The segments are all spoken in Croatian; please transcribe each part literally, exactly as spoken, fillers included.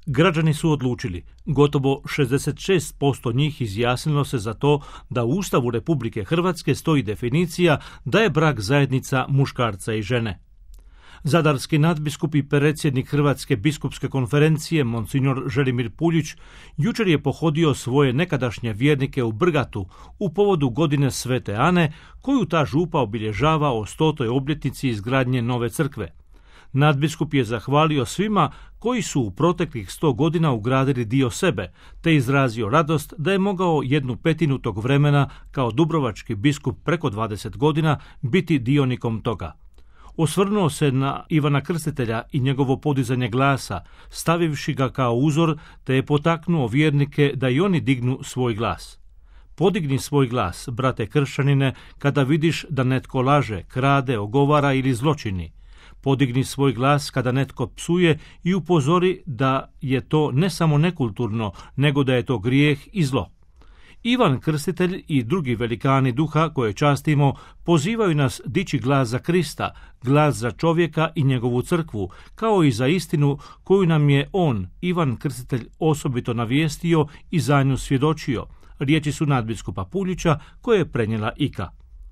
Građani su odlučili, gotovo šezdeset šest posto njih izjasnilo se za to da u Ustavu Republike Hrvatske stoji definicija da je brak zajednica muškarca i žene. Zadarski nadbiskup i predsjednik Hrvatske biskupske konferencije, monsignor Želimir Puljić, jučer je pohodio svoje nekadašnje vjernike u Brgatu u povodu godine Svete Ane, koju ta župa obilježava o stotoj obljetnici izgradnje nove crkve. Nadbiskup je zahvalio svima koji su u proteklih sto godina ugradili dio sebe, te izrazio radost da je mogao jednu petinu tog vremena kao dubrovački biskup preko dvadeset godina biti dionikom toga. Osvrnuo se na Ivana Krstitelja i njegovo podizanje glasa, stavivši ga kao uzor, te je potaknuo vjernike da i oni dignu svoj glas. Podigni svoj glas, brate kršćanine, kada vidiš da netko laže, krade, ogovara ili zločini. Podigni svoj glas kada netko psuje i upozori da je to ne samo nekulturno, nego da je to grijeh i zlo. Ivan Krstitelj i drugi velikani duha koje častimo pozivaju nas dići glas za Krista, glas za čovjeka i njegovu crkvu, kao i za istinu koju nam je on, Ivan Krstitelj, osobito navijestio i za nju svjedočio. Riječi su nadbiskupa Puljića koje je prenijela Ika.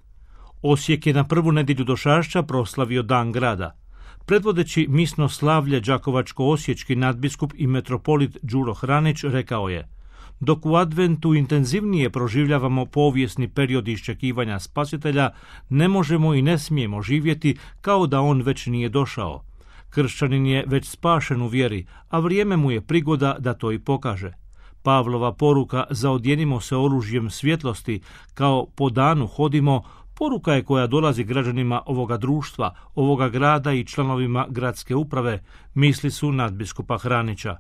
Osijek je na prvu nedjelju došašća proslavio Dan grada. Predvodeći misno slavlje đakovačko-osječki nadbiskup i metropolit Đuro Hranić rekao je: dok u adventu intenzivnije proživljavamo povijesni period iščekivanja spasitelja, ne možemo i ne smijemo živjeti kao da on već nije došao. Kršćanin je već spašen u vjeri, a vrijeme mu je prigoda da to i pokaže. Pavlova poruka za odjenimo se oružjem svjetlosti, kao po danu hodimo, poruka je koja dolazi građanima ovoga društva, ovoga grada i članovima gradske uprave, misli su nadbiskupa Hranića.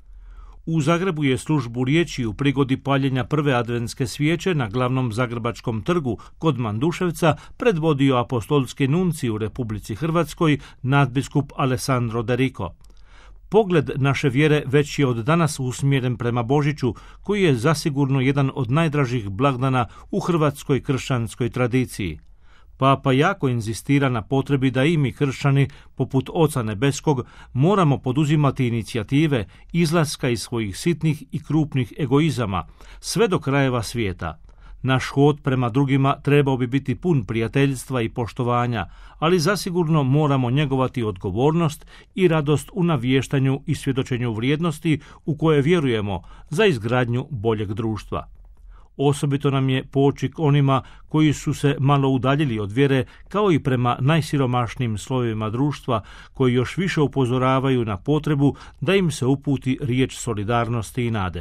U Zagrebu je službu riječi u prigodi paljenja prve adventske svijeće na glavnom zagrebačkom trgu kod Manduševca predvodio apostolski nuncij u Republici Hrvatskoj nadbiskup Alessandro De Rico. Pogled naše vjere već je od danas usmjeren prema Božiću, koji je zasigurno jedan od najdražih blagdana u hrvatskoj kršćanskoj tradiciji. Papa jako inzistira na potrebi da i mi kršćani, poput Oca Nebeskog, moramo poduzimati inicijative izlaska iz svojih sitnih i krupnih egoizama, sve do krajeva svijeta. Naš hod prema drugima trebao bi biti pun prijateljstva i poštovanja, ali zasigurno moramo njegovati odgovornost i radost u navještanju i svjedočenju vrijednosti u koje vjerujemo za izgradnju boljeg društva. Osobito nam je počik onima koji su se malo udaljili od vjere, kao i prema najsiromašnijim slojevima društva, koji još više upozoravaju na potrebu da im se uputi riječ solidarnosti i nade.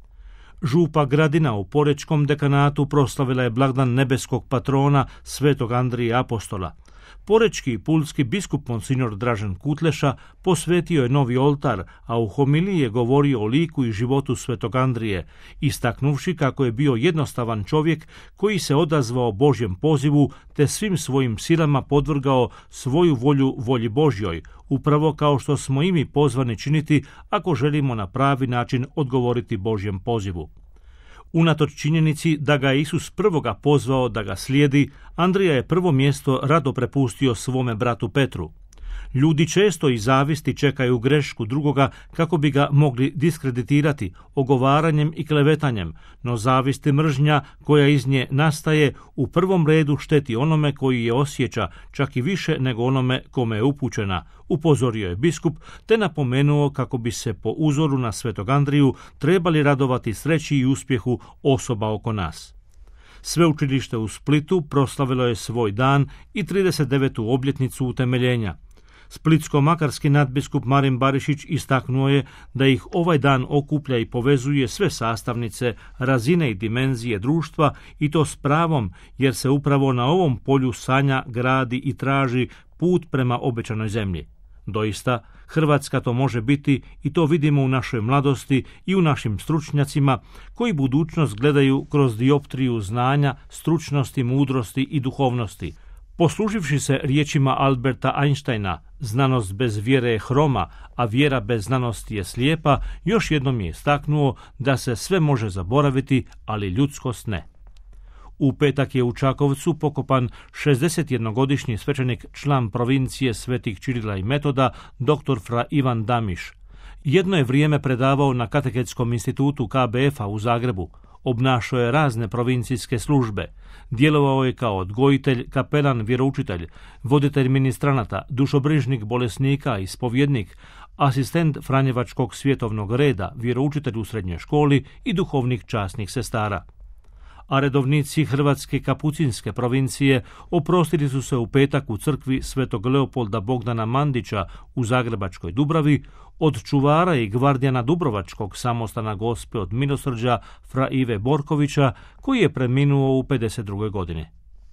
Župa Gradina u Porečkom dekanatu proslavila je blagdan nebeskog patrona svetog Andrije Apostola. Porečki i pulski biskup monsignor Dražen Kutleša posvetio je novi oltar, a u homiliji je govorio o liku i životu svetog Andrije, istaknuvši kako je bio jednostavan čovjek koji se odazvao Božjem pozivu te svim svojim silama podvrgao svoju volju volji Božjoj, upravo kao što smo i mi pozvani činiti ako želimo na pravi način odgovoriti Božjem pozivu. Unatoč činjenici da ga je Isus prvoga pozvao da ga slijedi, Andrija je prvo mjesto rado prepustio svome bratu Petru. Ljudi često iz zavisti čekaju grešku drugoga kako bi ga mogli diskreditirati ogovaranjem i klevetanjem, no zavist i mržnja koja iz nje nastaje u prvom redu šteti onome koji je osjeća, čak i više nego onome kome je upućena, upozorio je biskup, te napomenuo kako bi se po uzoru na svetog Andriju trebali radovati sreći i uspjehu osoba oko nas. Sveučilište u Splitu proslavilo je svoj dan i trideset devetu obljetnicu utemeljenja. Splitsko-makarski nadbiskup Marin Barišić istaknuo je da ih ovaj dan okuplja i povezuje sve sastavnice, razine i dimenzije društva, i to s pravom, jer se upravo na ovom polju sanja, gradi i traži put prema obećanoj zemlji. Doista, Hrvatska to može biti i to vidimo u našoj mladosti i u našim stručnjacima koji budućnost gledaju kroz dioptriju znanja, stručnosti, mudrosti i duhovnosti. Posluživši se riječima Alberta Einsteina, znanost bez vjere je hroma, a vjera bez znanosti je slijepa, još jednom je istaknuo da se sve može zaboraviti, ali ljudskost ne. U petak je u Čakovcu pokopan šezdesetjednogodišnji svećenik, član provincije svetih Čirila i Metoda, doktor fra Ivan Damiš. Jedno je vrijeme predavao na Katehetskom institutu K B F-a u Zagrebu, obnašao je razne provincijske službe, djelovao je kao odgojitelj, kapelan, vjeroučitelj, voditelj ministranata, dušobrižnik bolesnika, ispovjednik, asistent Franjevačkog svjetovnog reda, vjeroučitelj u srednjoj školi i duhovnik časnih sestara. A redovnici Hrvatske kapucinske provincije oprostili su se u petak u crkvi Svetog Leopolda Bogdana Mandića u Zagrebačkoj Dubravi od čuvara i gvardijana Dubrovačkog samostana Gospe od milosrđa fra Ive Borkovića, koji je preminuo u pedeset drugoj godini.